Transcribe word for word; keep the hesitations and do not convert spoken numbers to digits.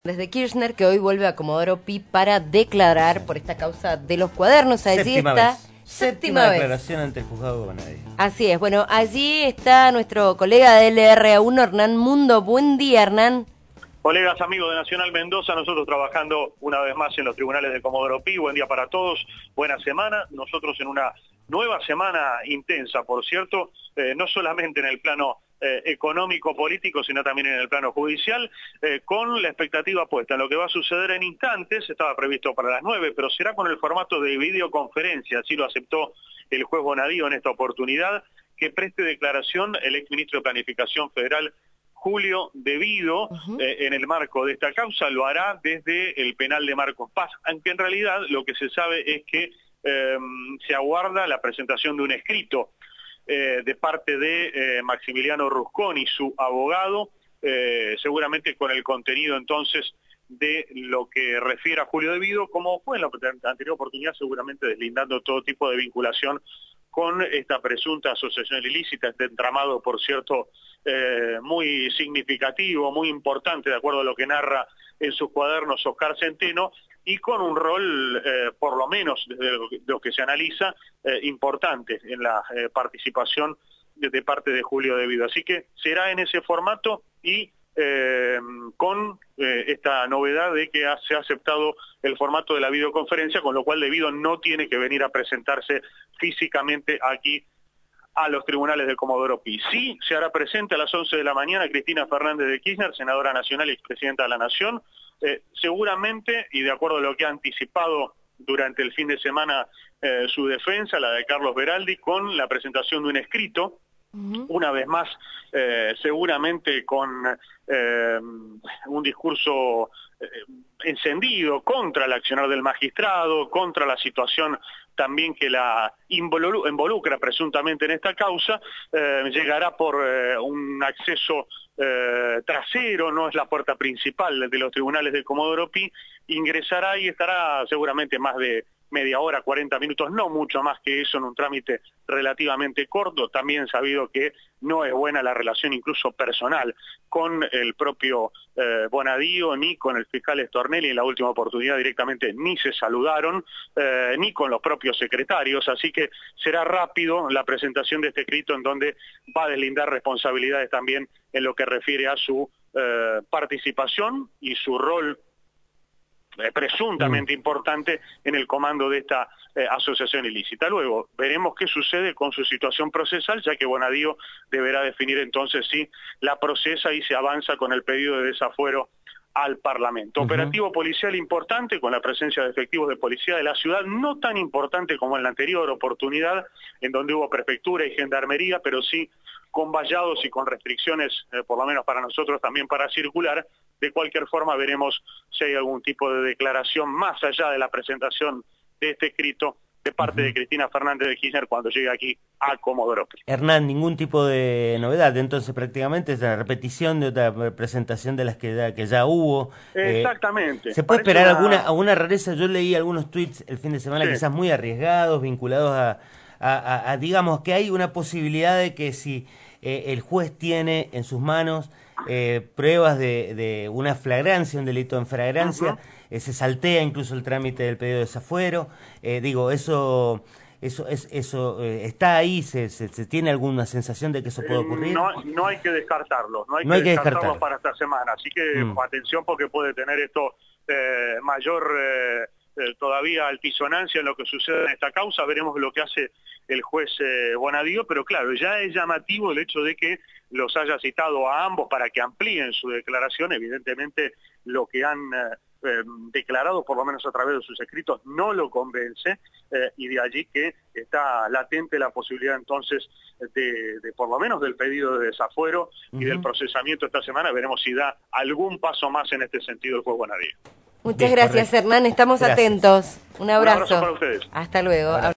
Desde Kirchner, que hoy vuelve a Comodoro Pi para declarar por esta causa de los cuadernos. Allí Séptima está. vez. Séptima, Séptima vez. declaración ante el juzgado de Bonadío. Así es. Bueno, allí está nuestro colega de L R A uno, Hernán Mundo. Buen día, Hernán. Colegas, amigos de Nacional Mendoza, nosotros trabajando una vez más en los tribunales de Comodoro Pi. Buen día para todos, buena semana. Nosotros en una nueva semana intensa, por cierto, eh, no solamente en el plano eh, económico-político, sino también en el plano judicial, eh, con la expectativa puesta en lo que va a suceder en instantes. Estaba previsto para las nueve, pero será con el formato de videoconferencia, así lo aceptó el juez Bonadío en esta oportunidad, que preste declaración el exministro de Planificación Federal, Julio De Vido, uh-huh. eh, en el marco de esta causa. Lo hará desde el penal de Marcos Paz, aunque en realidad lo que se sabe es que eh, se aguarda la presentación de un escrito eh, de parte de eh, Maximiliano Rusconi, su abogado, eh, seguramente con el contenido entonces de lo que refiere a Julio De Vido, como fue en la anterior oportunidad, seguramente deslindando todo tipo de vinculación con esta presunta asociación ilícita, este entramado, por cierto, eh, muy significativo, muy importante, de acuerdo a lo que narra en sus cuadernos Oscar Centeno, y con un rol, eh, por lo menos desde lo que, lo que se analiza, eh, importante en la eh, participación de, de parte de Julio De Vido. Así que será en ese formato y Eh, con eh, esta novedad de que ha, se ha aceptado el formato de la videoconferencia, con lo cual De Vido no tiene que venir a presentarse físicamente aquí a los tribunales de Comodoro Pi. Sí se hará presente a las once de la mañana Cristina Fernández de Kirchner, senadora nacional y expresidenta de la Nación, eh, seguramente, y de acuerdo a lo que ha anticipado durante el fin de semana eh, su defensa, la de Carlos Beraldi, con la presentación de un escrito, Uh-huh. una vez más, eh, seguramente con eh, un discurso eh, encendido contra el accionar del magistrado, contra la situación también que la involu- involucra presuntamente en esta causa. Eh, llegará por eh, un acceso eh, trasero, no es la puerta principal de los tribunales de Comodoro Pi, ingresará y estará seguramente más de media hora, cuarenta minutos, no mucho más que eso, en un trámite relativamente corto. También sabido que no es buena la relación incluso personal con el propio eh, Bonadío, ni con el fiscal Stornelli. En la última oportunidad directamente ni se saludaron, eh, ni con los propios secretarios, así que será rápido la presentación de este escrito, en donde va a deslindar responsabilidades también en lo que refiere a su eh, participación y su rol Eh, presuntamente mm. importante en el comando de esta eh, asociación ilícita. Luego veremos qué sucede con su situación procesal, ya que Bonadío deberá definir entonces si la procesa y se avanza con el pedido de desafuero al Parlamento. Uh-huh. Operativo policial importante, con la presencia de efectivos de policía de la ciudad, no tan importante como en la anterior oportunidad, en donde hubo prefectura y gendarmería, pero sí con vallados y con restricciones, eh, por lo menos para nosotros también para circular. De cualquier forma veremos si hay algún tipo de declaración más allá de la presentación de este escrito de parte uh-huh. de Cristina Fernández de Kirchner cuando llegue aquí a Comodoro Pi. Hernán, ningún tipo de novedad, entonces prácticamente es la repetición de otra presentación de las que ya, que ya hubo. Exactamente. Eh, ¿Se puede Parece esperar una... alguna alguna rareza? Yo leí algunos tweets el fin de semana sí. quizás muy arriesgados, vinculados a, a, a, a, digamos, que hay una posibilidad de que si eh, el juez tiene en sus manos eh, pruebas de, de una flagrancia, un delito en flagrancia, uh-huh. eh, se saltea incluso el trámite del pedido de desafuero. Eh, digo, eso... ¿Eso es eso eh, está ahí? ¿Se, se, ¿Se tiene alguna sensación de que eso puede ocurrir? No, no hay que descartarlo, no hay, no hay que, que descartarlo descartar. para esta semana. Así que mm. atención, porque puede tener esto eh, mayor eh, eh, todavía altisonancia en lo que sucede en esta causa. Veremos lo que hace el juez eh, Bonadío, pero claro, ya es llamativo el hecho de que los haya citado a ambos para que amplíen su declaración. Evidentemente lo que han eh, eh, declarado, por lo menos a través de sus escritos, no lo convence, eh, y de allí que está latente la posibilidad entonces de, de por lo menos del pedido de desafuero uh-huh. y del procesamiento esta semana. Veremos si da algún paso más en este sentido el juez Bonadío. Muchas Bien, gracias, correcto. Hernán, estamos gracias. atentos. Un abrazo. Un abrazo para ustedes. Hasta luego.